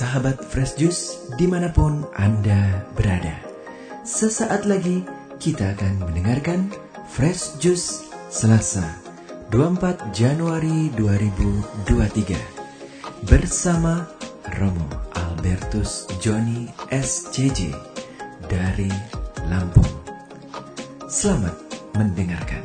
sahabat Fresh Juice dimanapun Anda berada. Sesaat lagi kita akan mendengarkan Fresh Juice Selasa 24 Januari 2023 bersama Romo Albertus Joni SCJ dari Lampung. Selamat mendengarkan.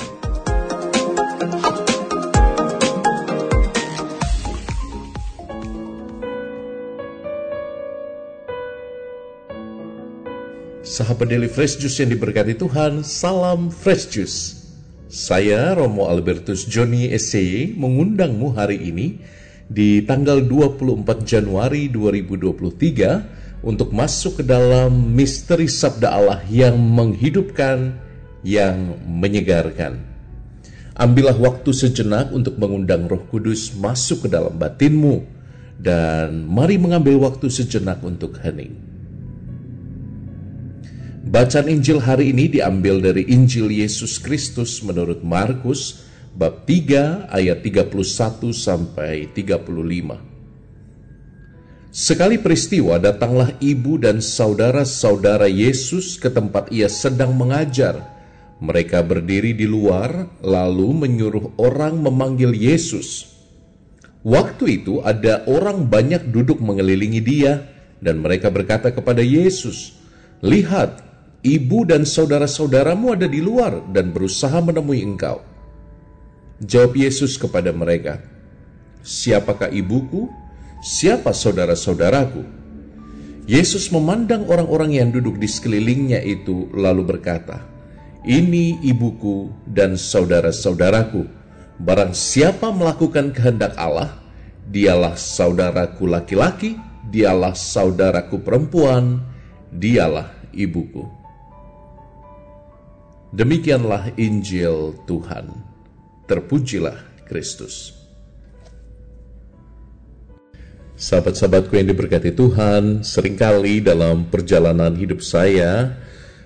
Sahabat Daily Fresh Juice yang diberkati Tuhan, salam Fresh Juice. Saya Romo Albertus Joni SCJ mengundangmu hari ini di tanggal 24 Januari 2023 untuk masuk ke dalam misteri Sabda Allah yang menghidupkan, yang menyegarkan. Ambillah waktu sejenak untuk mengundang Roh Kudus masuk ke dalam batinmu, dan mari mengambil waktu sejenak untuk hening. Bacaan Injil hari ini diambil dari Injil Yesus Kristus menurut Markus bab 3 ayat 31 sampai 35. Sekali peristiwa datanglah ibu dan saudara-saudara Yesus ke tempat ia sedang mengajar. Mereka berdiri di luar lalu menyuruh orang memanggil Yesus. Waktu itu ada orang banyak duduk mengelilingi dia dan mereka berkata kepada Yesus, "Lihat, ibu dan saudara-saudaramu ada di luar dan berusaha menemui engkau." Jawab Yesus kepada mereka, "Siapakah ibuku? Siapa saudara-saudaraku?" Yesus memandang orang-orang yang duduk di sekelilingnya itu lalu berkata, "Ini ibuku dan saudara-saudaraku. Barang siapa melakukan kehendak Allah, dialah saudaraku laki-laki, dialah saudaraku perempuan, dialah ibuku." Demikianlah Injil Tuhan. Terpujilah Kristus. Sahabat-sahabatku yang diberkati Tuhan, seringkali dalam perjalanan hidup saya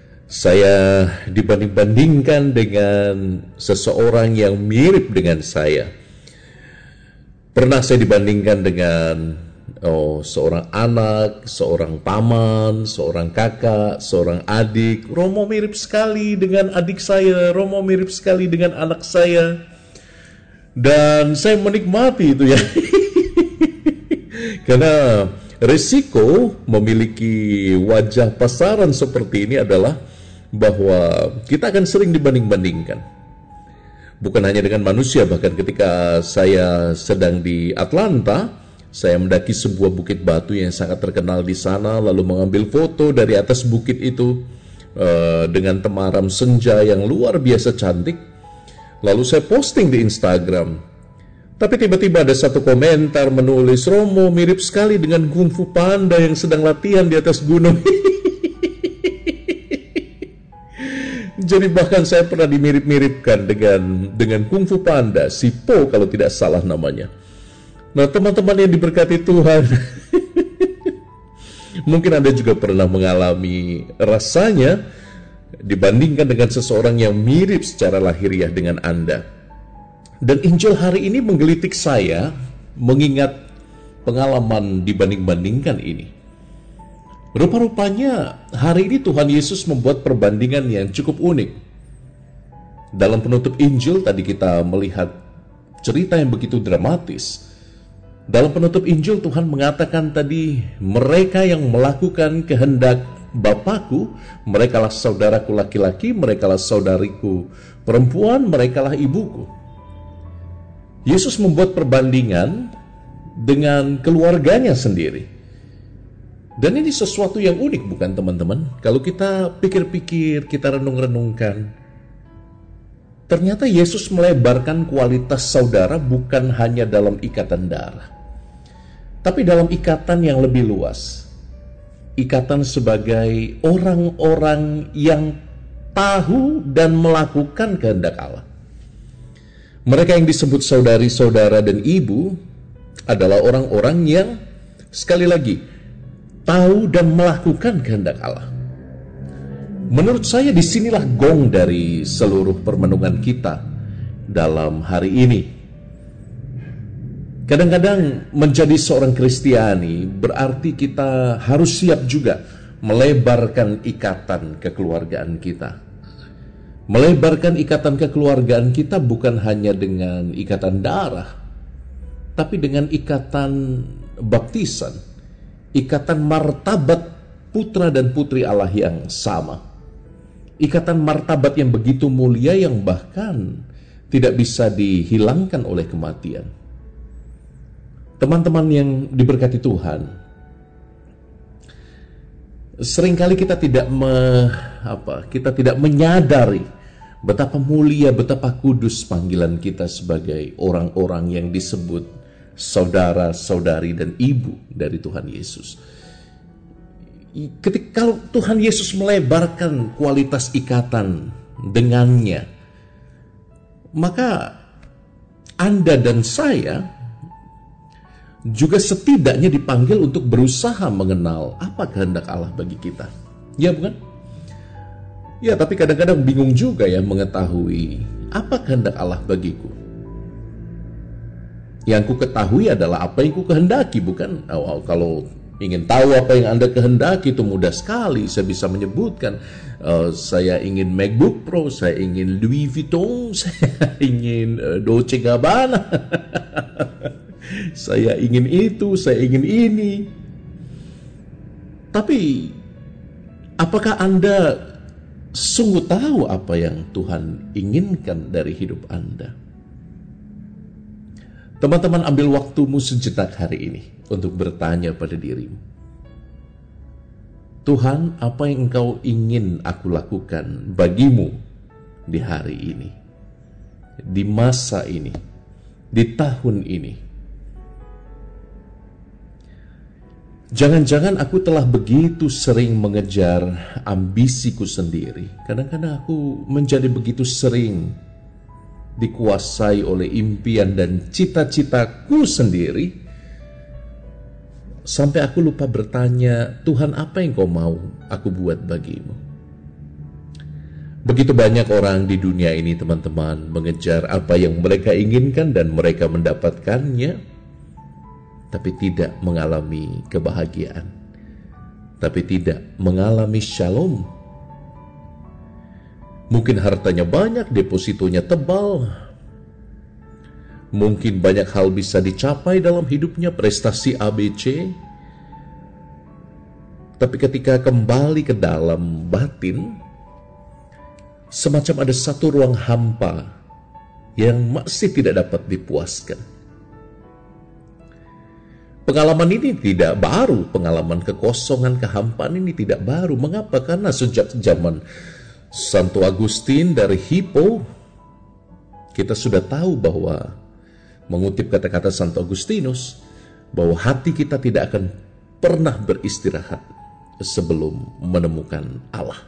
dibanding-bandingkan dengan seseorang yang mirip dengan saya. Pernah saya dibandingkan dengan seorang anak, seorang paman, seorang kakak, seorang adik. Romo mirip sekali dengan adik saya, Romo mirip sekali dengan anak saya. Dan saya menikmati itu ya. Karena risiko memiliki wajah pasaran seperti ini adalah bahwa kita akan sering dibanding-bandingkan. Bukan hanya dengan manusia, bahkan ketika saya sedang di Atlanta, saya mendaki sebuah bukit batu yang sangat terkenal di sana, lalu mengambil foto dari atas bukit itu dengan temaram senja yang luar biasa cantik. Lalu saya posting di Instagram. Tapi tiba-tiba ada satu komentar menulis, "Romo mirip sekali dengan Kung Fu Panda yang sedang latihan di atas gunung." Jadi bahkan saya pernah dimirip-miripkan dengan Kung Fu Panda, si Po kalau tidak salah namanya. Nah, teman-teman yang diberkati Tuhan, mungkin Anda juga pernah mengalami rasanya dibandingkan dengan seseorang yang mirip secara lahiriah dengan Anda. Dan Injil hari ini menggelitik saya mengingat pengalaman dibanding-bandingkan ini. Rupa-rupanya hari ini Tuhan Yesus membuat perbandingan yang cukup unik. Dalam penutup Injil tadi kita melihat cerita yang begitu dramatis. Dalam penutup Injil Tuhan mengatakan tadi, mereka yang melakukan kehendak Bapakku, merekalah saudaraku laki-laki, merekalah saudariku perempuan, merekalah ibuku. Yesus membuat perbandingan dengan keluarganya sendiri. Dan ini sesuatu yang unik bukan teman-teman? Kalau kita pikir-pikir, kita renung-renungkan, ternyata Yesus melebarkan kualitas saudara bukan hanya dalam ikatan darah, tapi dalam ikatan yang lebih luas. Ikatan sebagai orang-orang yang tahu dan melakukan kehendak Allah. Mereka yang disebut saudari-saudara dan ibu adalah orang-orang yang, sekali lagi, tahu dan melakukan kehendak Allah. Menurut saya disinilah gong dari seluruh permenungan kita dalam hari ini. Kadang-kadang menjadi seorang Kristiani berarti kita harus siap juga melebarkan ikatan kekeluargaan kita. Melebarkan ikatan kekeluargaan kita bukan hanya dengan ikatan darah, tapi dengan ikatan baptisan, ikatan martabat putra dan putri Allah yang sama. Ikatan martabat yang begitu mulia yang bahkan tidak bisa dihilangkan oleh kematian. Teman-teman yang diberkati Tuhan, seringkali kita tidak menyadari betapa mulia, betapa kudus panggilan kita sebagai orang-orang yang disebut saudara, saudari, dan ibu dari Tuhan Yesus. Kalau Tuhan Yesus melebarkan kualitas ikatan dengannya, maka Anda dan saya juga setidaknya dipanggil untuk berusaha mengenal apa kehendak Allah bagi kita. Ya bukan? Ya, tapi kadang-kadang bingung juga ya mengetahui apa kehendak Allah bagiku. Yang ku ketahui adalah apa yang ku kehendaki, bukan? Kalau ingin tahu apa yang Anda kehendaki itu mudah sekali. Saya bisa menyebutkan, saya ingin MacBook Pro, saya ingin Louis Vuitton, saya ingin Dolce Gabbana. Saya ingin itu, saya ingin ini. Tapi apakah Anda sungguh tahu apa yang Tuhan inginkan dari hidup Anda? Teman-teman, ambil waktumu sejenak hari ini untuk bertanya pada dirimu. Tuhan, apa yang Engkau ingin aku lakukan bagimu di hari ini, di masa ini, di tahun ini? Jangan-jangan aku telah begitu sering mengejar ambisiku sendiri. Kadang-kadang aku menjadi begitu sering dikuasai oleh impian dan cita-citaku sendiri, sampai aku lupa bertanya, Tuhan, apa yang Kau mau aku buat bagimu? Begitu banyak orang di dunia ini, teman-teman, mengejar apa yang mereka inginkan dan mereka mendapatkannya, tapi tidak mengalami kebahagiaan, tapi tidak mengalami shalom. Mungkin hartanya banyak, depositonya tebal, mungkin banyak hal bisa dicapai dalam hidupnya, prestasi ABC, tapi ketika kembali ke dalam batin, semacam ada satu ruang hampa yang masih tidak dapat dipuaskan. Pengalaman ini tidak baru, pengalaman kekosongan, kehampaan ini tidak baru. Mengapa? Karena sejak zaman Santo Agustin dari Hippo, kita sudah tahu bahwa, mengutip kata-kata Santo Agustinus, bahwa hati kita tidak akan pernah beristirahat sebelum menemukan Allah.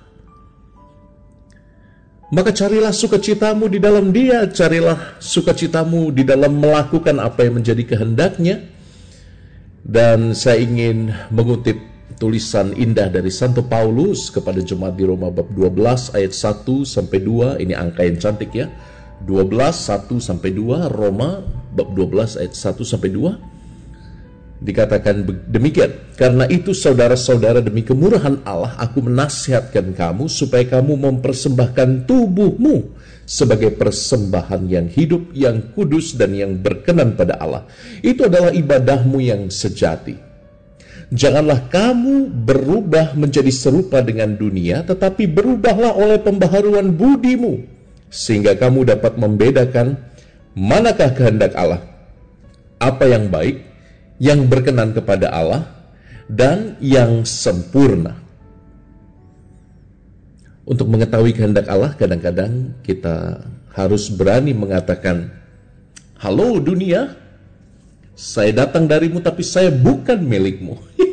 Maka carilah sukacitamu di dalam Dia, carilah sukacitamu di dalam melakukan apa yang menjadi kehendaknya. Dan saya ingin mengutip tulisan indah dari Santo Paulus kepada jemaat di Roma bab 12 ayat 1 sampai 2. Ini angka yang cantik ya. 12 1 sampai 2, Roma bab 12 ayat 1 sampai 2. Dikatakan demikian, karena itu saudara-saudara, demi kemurahan Allah aku menasihatkan kamu supaya kamu mempersembahkan tubuhmu sebagai persembahan yang hidup, yang kudus, dan yang berkenan pada Allah. Itu adalah ibadahmu yang sejati. Janganlah kamu berubah menjadi serupa dengan dunia, tetapi berubahlah oleh pembaharuan budimu, sehingga kamu dapat membedakan manakah kehendak Allah, apa yang baik, yang berkenan kepada Allah, dan yang sempurna. Untuk mengetahui kehendak Allah, kadang-kadang kita harus berani mengatakan, halo dunia, saya datang darimu tapi saya bukan milikmu.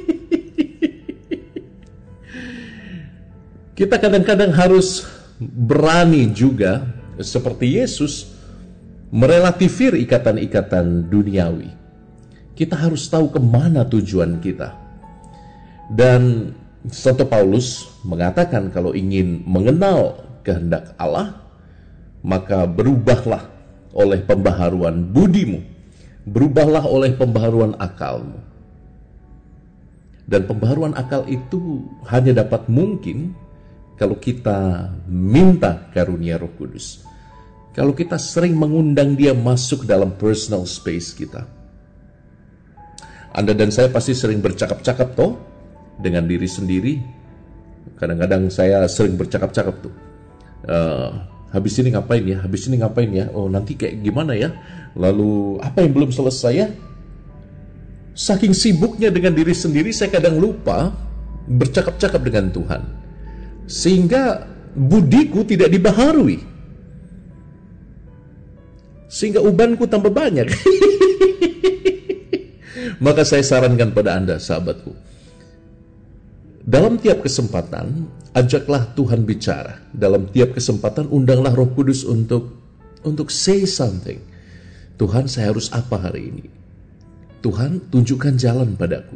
Kita kadang-kadang harus berani juga, seperti Yesus, merelativir ikatan-ikatan duniawi. Kita harus tahu kemana tujuan kita. Dan Santo Paulus mengatakan kalau ingin mengenal kehendak Allah, maka berubahlah oleh pembaharuan budimu, Berubahlah oleh pembaharuan akalmu. Dan pembaharuan akal itu hanya dapat mungkin kalau kita minta karunia Roh Kudus. Kalau kita sering mengundang dia masuk dalam personal space kita. Anda dan saya pasti sering bercakap-cakap toh dengan diri sendiri. Kadang-kadang saya sering bercakap-cakap tuh. Habis ini ngapain ya? Habis ini ngapain ya? Oh, nanti kayak gimana ya? Lalu apa yang belum selesai ya? Saking sibuknya dengan diri sendiri, saya kadang lupa bercakap-cakap dengan Tuhan. Sehingga budiku tidak dibaharui. Sehingga ubanku tambah banyak. Maka saya sarankan pada Anda, sahabatku. Dalam tiap kesempatan, ajaklah Tuhan bicara. Dalam tiap kesempatan, undanglah Roh Kudus untuk say something. Tuhan, saya harus apa hari ini? Tuhan, tunjukkan jalan padaku.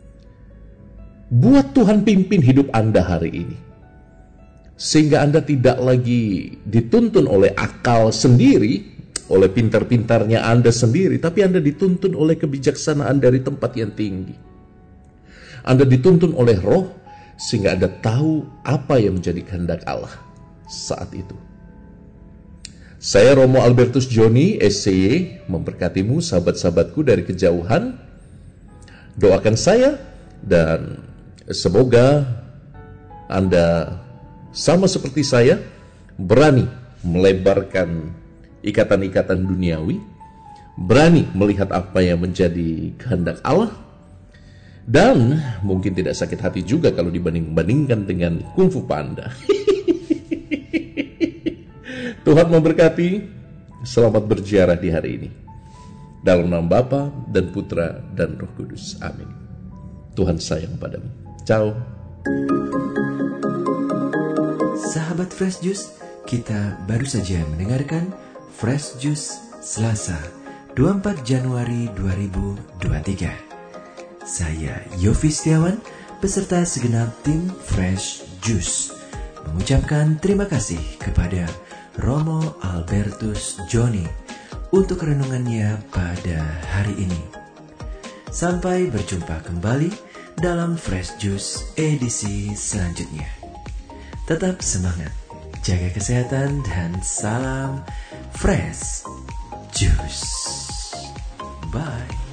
Buat Tuhan pimpin hidup Anda hari ini. Sehingga Anda tidak lagi dituntun oleh akal sendiri, oleh pintar-pintarnya Anda sendiri, tapi Anda dituntun oleh kebijaksanaan dari tempat yang tinggi. Anda dituntun oleh Roh, sehingga Anda tahu apa yang menjadi kehendak Allah saat itu. Saya Romo Albertus Joni, SCY, memberkatimu sahabat-sahabatku dari kejauhan. Doakan saya dan semoga Anda sama seperti saya berani melebarkan ikatan-ikatan duniawi, berani melihat apa yang menjadi kehendak Allah, dan mungkin tidak sakit hati juga kalau dibanding-bandingkan dengan Kung Fu Panda. Tuhan memberkati, selamat berziarah di hari ini. Dalam nama Bapa dan Putra dan Roh Kudus. Amin. Tuhan sayang padamu. Ciao. Sahabat Fresh Juice, kita baru saja mendengarkan Fresh Juice Selasa 24 Januari 2023. Saya Yofi Setiawan beserta segenap tim Fresh Juice mengucapkan terima kasih kepada Romo Albertus Joni untuk renungannya pada hari ini. Sampai berjumpa kembali dalam Fresh Juice edisi selanjutnya. Tetap semangat, jaga kesehatan, dan salam Fresh Juice. Bye.